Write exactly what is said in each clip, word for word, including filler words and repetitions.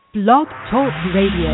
Blog Talk Radio.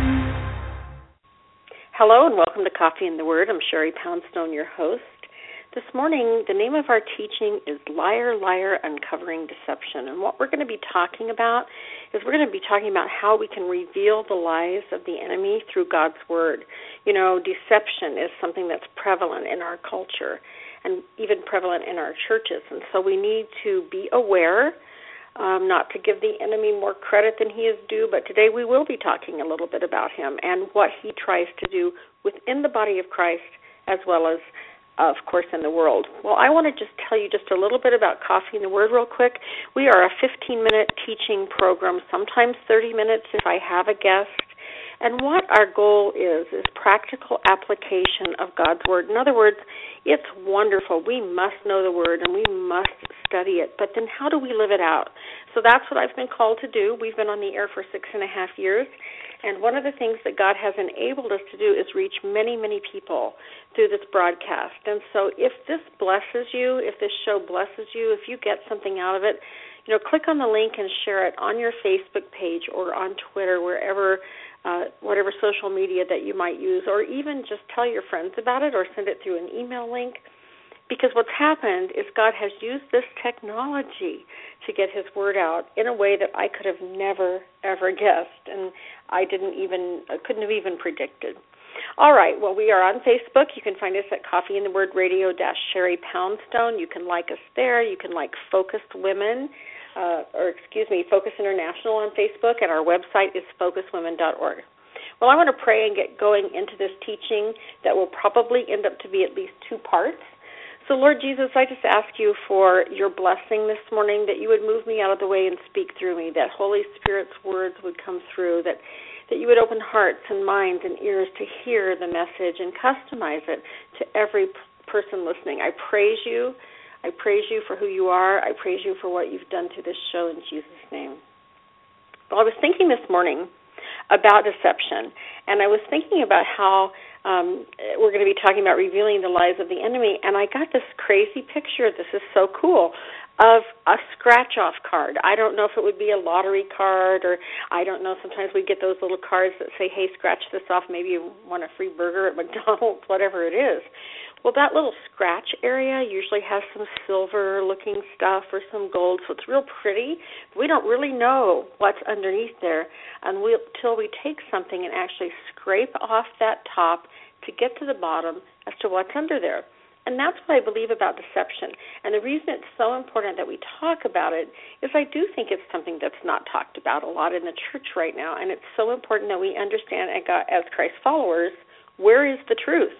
Hello and welcome to Coffee and the Word. I'm Sherry Poundstone, your host. This morning, the name of our teaching is Liar, Liar, Uncovering Deception. And what we're going to be talking about is we're going to be talking about how we can reveal the lies of the enemy through God's Word. You know, deception is something that's prevalent in our culture and even prevalent in our churches. And so we need to be aware, um, not to give the enemy more credit than he is due, but today we will be talking a little bit about him and what he tries to do within the body of Christ as well as of course, in the world. Well, I want to just tell you just a little bit about Coffee and the Word real quick. We are a fifteen-minute teaching program, sometimes thirty minutes if I have a guest. And what our goal is, is practical application of God's Word. In other words, it's wonderful. We must know the Word and we must study it. But then how do we live it out? So that's what I've been called to do. We've been on the air for six and a half years. And one of the things that God has enabled us to do is reach many, many people through this broadcast. And so if this blesses you, if this show blesses you, if you get something out of it, you know, click on the link and share it on your Facebook page or on Twitter, wherever, uh, whatever social media that you might use, or even just tell your friends about it or send it through an email link. Because what's happened is God has used this technology to get his word out in a way that I could have never, ever guessed, and I didn't even, I couldn't have even predicted. All right, well, we are on Facebook. You can find us at Coffee and the Word Radio dash Sherry Poundstone. You can like us there. You can like Focused Women, uh, or excuse me, Focus International on Facebook, and our website is focus women dot org. Well, I want to pray and get going into this teaching that will probably end up to be at least two parts. So, Lord Jesus, I just ask you for your blessing this morning, that you would move me out of the way and speak through me, that Holy Spirit's words would come through, that, that you would open hearts and minds and ears to hear the message and customize it to every person listening. I praise you. I praise you for who you are. I praise you for what you've done to this show in Jesus' name. Well, I was thinking this morning about deception, and I was thinking about how Um, we're going to be talking about revealing the lies of the enemy, and I got this crazy picture, this is so cool, of a scratch-off card. I don't know if it would be a lottery card, or I don't know, sometimes we get those little cards that say, hey, scratch this off, maybe you want a free burger at McDonald's, whatever it is. Well, that little scratch area usually has some silver-looking stuff or some gold, so it's real pretty. We don't really know what's underneath there until we take something and actually scrape off that top to get to the bottom as to what's under there. And that's what I believe about deception. And the reason it's so important that we talk about it is I do think it's something that's not talked about a lot in the church right now, and it's so important that we understand as Christ followers, where is the truth?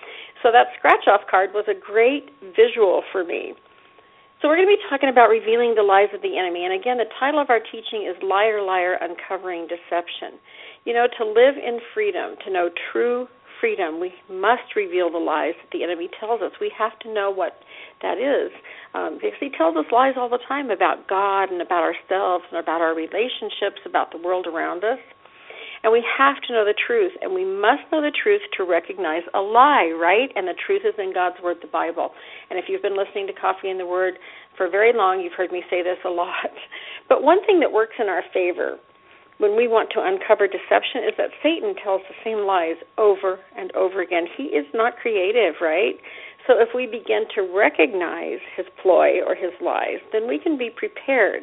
So that scratch-off card was a great visual for me. So we're going to be talking about revealing the lies of the enemy. And again, the title of our teaching is Liar, Liar, Uncovering Deception. You know, to live in freedom, to know true freedom, we must reveal the lies that the enemy tells us. We have to know what that is. Um, because he tells us lies all the time about God and about ourselves and about our relationships, about the world around us. And we have to know the truth, and we must know the truth to recognize a lie, right? And the truth is in God's Word, the Bible. And if you've been listening to Coffee and the Word for very long, you've heard me say this a lot. But one thing that works in our favor when we want to uncover deception is that Satan tells the same lies over and over again. He is not creative, right? So if we begin to recognize his ploy or his lies, then we can be prepared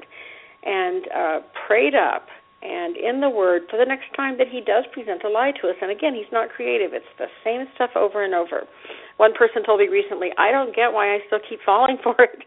and uh, prayed up and in the Word for the next time that he does present a lie to us. And again, he's not creative. It's the same stuff over and over. One person told me recently, I don't get why I still keep falling for it.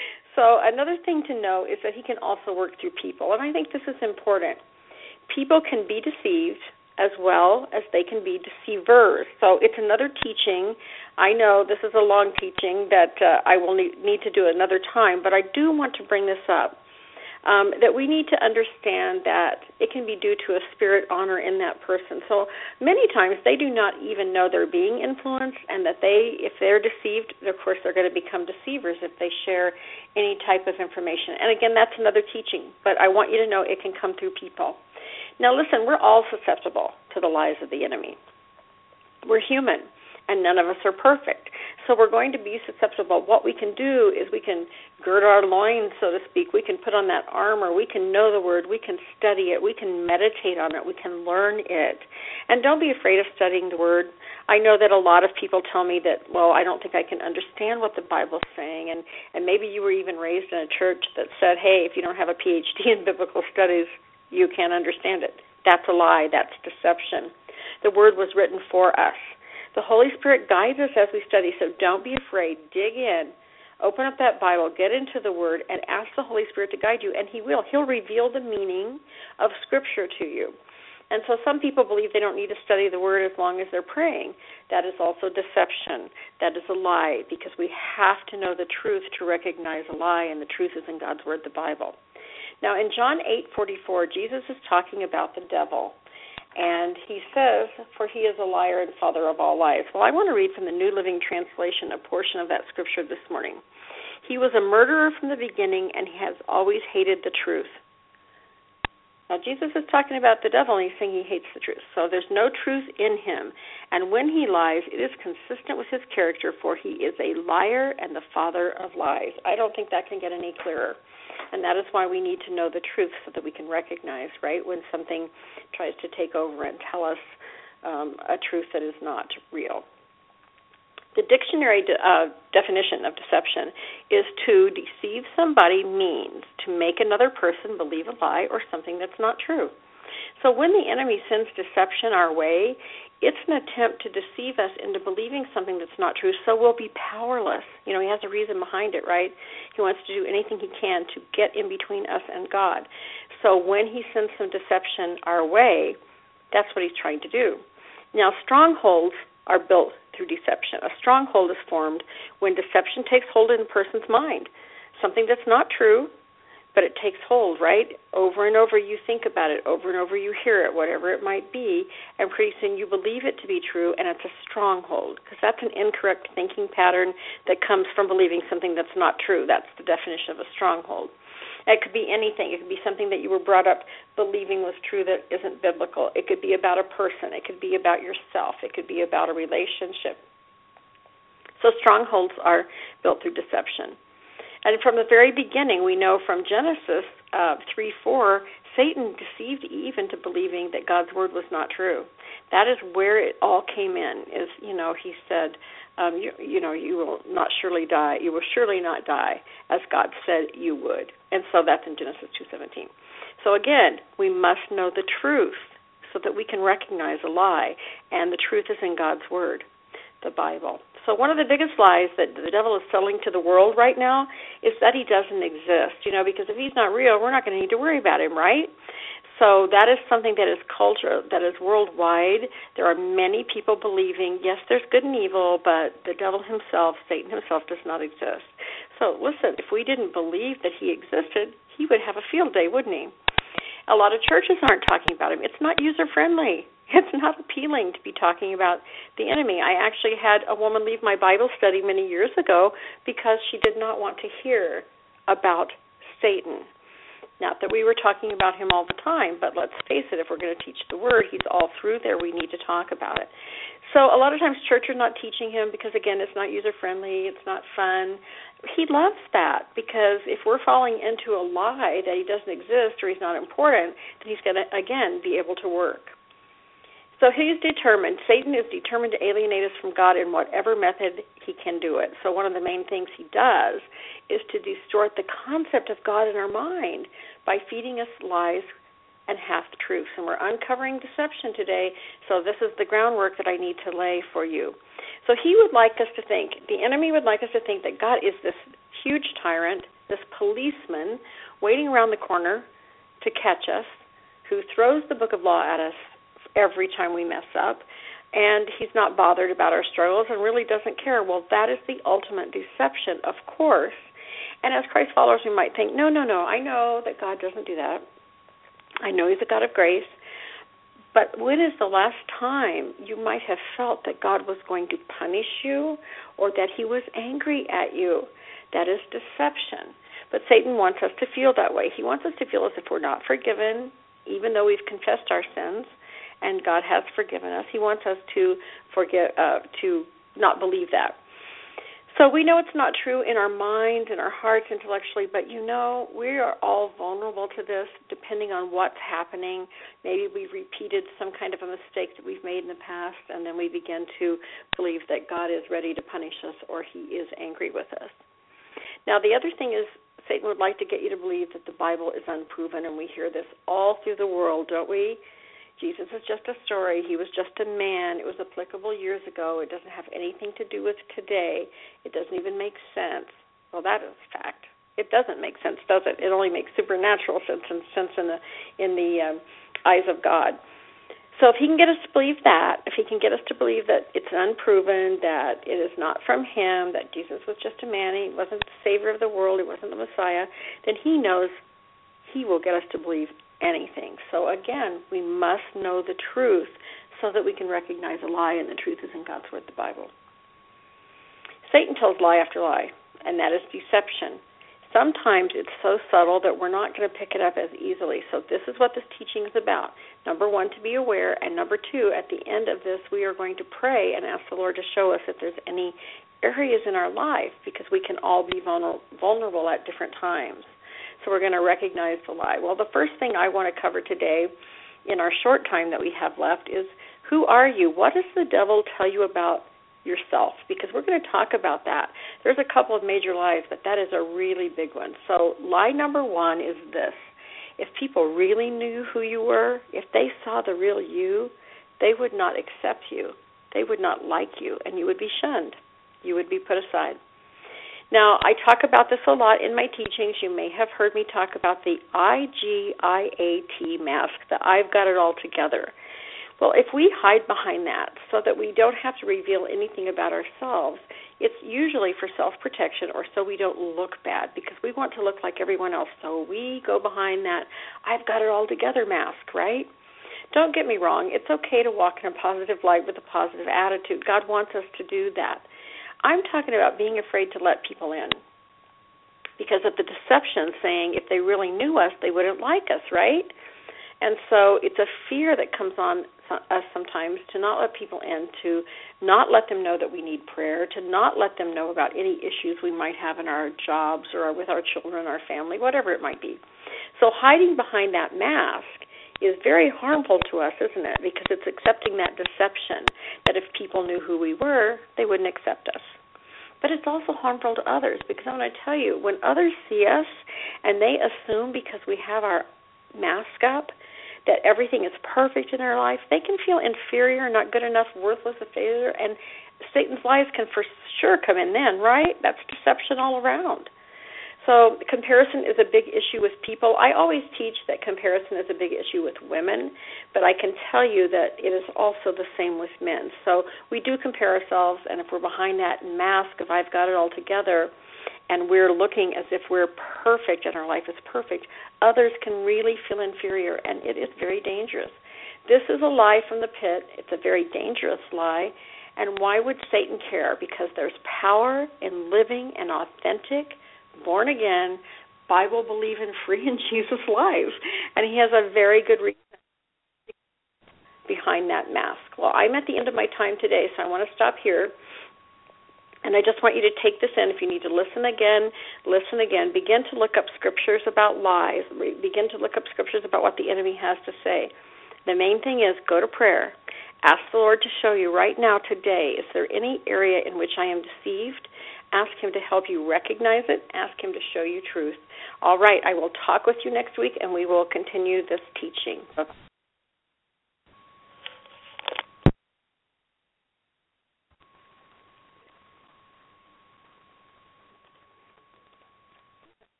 So another thing to know is that he can also work through people. And I think this is important. People can be deceived as well as they can be deceivers. So it's another teaching. I know this is a long teaching that uh, I will need, need to do another time, but I do want to bring this up. Um, that we need to understand that it can be due to a spirit honor in that person. So many times they do not even know they're being influenced, and that they, if they're deceived, of course they're going to become deceivers if they share any type of information. And again, that's another teaching, but I want you to know it can come through people. Now listen, we're all susceptible to the lies of the enemy. We're human, and none of us are perfect. So we're going to be susceptible. What we can do is we can gird our loins, so to speak. We can put on that armor. We can know the Word. We can study it. We can meditate on it. We can learn it. And don't be afraid of studying the Word. I know that a lot of people tell me that, well, I don't think I can understand what the Bible's saying. And, and maybe you were even raised in a church that said, hey, if you don't have a P H D in biblical studies, you can't understand it. That's a lie. That's deception. The Word was written for us. The Holy Spirit guides us as we study, so don't be afraid. Dig in. Open up that Bible, get into the Word, and ask the Holy Spirit to guide you, and He will. He'll reveal the meaning of Scripture to you. And so some people believe they don't need to study the Word as long as they're praying. That is also deception. That is a lie, because we have to know the truth to recognize a lie, and the truth is in God's Word, the Bible. Now, in John eight forty-four, Jesus is talking about the devil. And he says, for he is a liar and father of all lies. Well, I want to read from the New Living Translation a portion of that scripture this morning. He was a murderer from the beginning, and he has always hated the truth. Now, Jesus is talking about the devil, and he's saying he hates the truth. So there's no truth in him. And when he lies, it is consistent with his character, for he is a liar and the father of lies. I don't think that can get any clearer. And that is why we need to know the truth so that we can recognize, right, when something tries to take over and tell us um, a truth that is not real. The dictionary de- uh, definition of deception is to deceive somebody means to make another person believe a lie or something that's not true. So when the enemy sends deception our way, it's an attempt to deceive us into believing something that's not true, so we'll be powerless. You know, he has a reason behind it, right? He wants to do anything he can to get in between us and God. So when he sends some deception our way, that's what he's trying to do. Now, strongholds are built through deception. A stronghold is formed when deception takes hold in a person's mind. Something that's not true, but it takes hold, right? Over and over you think about it, over and over you hear it, whatever it might be, and pretty soon you believe it to be true, and it's a stronghold, because that's an incorrect thinking pattern that comes from believing something that's not true. That's the definition of a stronghold. It could be anything. It could be something that you were brought up believing was true that isn't biblical. It could be about a person. It could be about yourself. It could be about a relationship. So strongholds are built through deception. And from the very beginning, we know from Genesis uh, three four, Satan deceived Eve into believing that God's word was not true. That is where it all came in, is, you know, he said, um, you, you know, you will not surely die. You will surely not die, as God said you would. And so that's in Genesis two seventeen. So again, we must know the truth so that we can recognize a lie, and the truth is in God's word, the Bible. So one of the biggest lies that the devil is selling to the world right now is that he doesn't exist, you know, because if he's not real, we're not going to need to worry about him, right? So that is something that is culture, that is worldwide. There are many people believing, yes, there's good and evil, but the devil himself, Satan himself, does not exist. So listen, if we didn't believe that he existed, he would have a field day, wouldn't he? A lot of churches aren't talking about him. It's not user-friendly. It's not appealing to be talking about the enemy. I actually had a woman leave my Bible study many years ago because she did not want to hear about Satan. Not that we were talking about him all the time, but let's face it, if we're going to teach the word, he's all through there. We need to talk about it. So a lot of times church are not teaching him because, again, it's not user-friendly, it's not fun. He loves that because if we're falling into a lie that he doesn't exist or he's not important, then he's going to, again, be able to work. So he's determined, Satan is determined to alienate us from God in whatever method he can do it. So one of the main things he does is to distort the concept of God in our mind by feeding us lies and half-truths. And we're uncovering deception today, so this is the groundwork that I need to lay for you. So he would like us to think, the enemy would like us to think that God is this huge tyrant, this policeman waiting around the corner to catch us, who throws the book of law at us every time we mess up, and he's not bothered about our struggles and really doesn't care. Well, that is the ultimate deception, of course. And as Christ followers, we might think, no, no, no, I know that God doesn't do that. I know he's a God of grace. But when is the last time you might have felt that God was going to punish you or that he was angry at you? That is deception. But Satan wants us to feel that way. He wants us to feel as if we're not forgiven, even though we've confessed our sins, and God has forgiven us. He wants us to forget, uh, to not believe that. So we know it's not true in our mind, in our hearts, intellectually, but you know, we are all vulnerable to this depending on what's happening. Maybe we've repeated some kind of a mistake that we've made in the past, and then we begin to believe that God is ready to punish us or he is angry with us. Now, the other thing is Satan would like to get you to believe that the Bible is unproven, and we hear this all through the world, don't we? Jesus is just a story. He was just a man. It was applicable years ago. It doesn't have anything to do with today. It doesn't even make sense. Well, that is a fact. It doesn't make sense, does it? It only makes supernatural sense and sense in the in the um, eyes of God. So if he can get us to believe that, if he can get us to believe that it's unproven, that it is not from him, that Jesus was just a man, he wasn't the Savior of the world, he wasn't the Messiah, then he knows he will get us to believe anything. So again, we must know the truth so that we can recognize a lie, and the truth is in God's Word, the Bible. Satan tells lie after lie, and that is deception. Sometimes it's so subtle that we're not going to pick it up as easily. So this is what this teaching is about. Number one, to be aware, and number two, at the end of this, we are going to pray and ask the Lord to show us if there's any areas in our life, because we can all be vulnerable at different times. So we're going to recognize the lie. Well, the first thing I want to cover today in our short time that we have left is, who are you? What does the devil tell you about yourself? Because we're going to talk about that. There's a couple of major lies, but that is a really big one. So lie number one is this. If people really knew who you were, if they saw the real you, they would not accept you. They would not like you, and you would be shunned. You would be put aside. Now, I talk about this a lot in my teachings. You may have heard me talk about the I G I A T mask, the I've got it all together. Well, if we hide behind that so that we don't have to reveal anything about ourselves, it's usually for self-protection or so we don't look bad, because we want to look like everyone else. So we go behind that I've got it all together mask, right? Don't get me wrong. It's okay to walk in a positive light with a positive attitude. God wants us to do that. I'm talking about being afraid to let people in because of the deception, saying if they really knew us, they wouldn't like us, right? And so it's a fear that comes on us sometimes to not let people in, to not let them know that we need prayer, to not let them know about any issues we might have in our jobs or with our children, our family, whatever it might be. So hiding behind that mask is very harmful to us, isn't it? Because it's accepting that deception that if people knew who we were, they wouldn't accept us. But it's also harmful to others, because I'm going to tell you, when others see us and they assume because we have our mask up that everything is perfect in our life, they can feel inferior, not good enough, worthless, a failure, and Satan's lies can for sure come in then, right? That's deception all around. So comparison is a big issue with people. I always teach that comparison is a big issue with women, but I can tell you that it is also the same with men. So we do compare ourselves, and if we're behind that mask of I've got it all together, and we're looking as if we're perfect and our life is perfect, others can really feel inferior, and it is very dangerous. This is a lie from the pit. It's a very dangerous lie. And why would Satan care? Because there's power in living an authentic, born-again, Bible-believing, free in Jesus life. And he has a very good reason behind that mask. Well, I'm at the end of my time today, so I want to stop here. And I just want you to take this in. If you need to listen again, listen again. Begin to look up scriptures about lies. Begin to look up scriptures about what the enemy has to say. The main thing is go to prayer. Ask the Lord to show you right now today, is there any area in which I am deceived? Ask him to help you recognize it. Ask him to show you truth. All right, I will talk with you next week, and we will continue this teaching.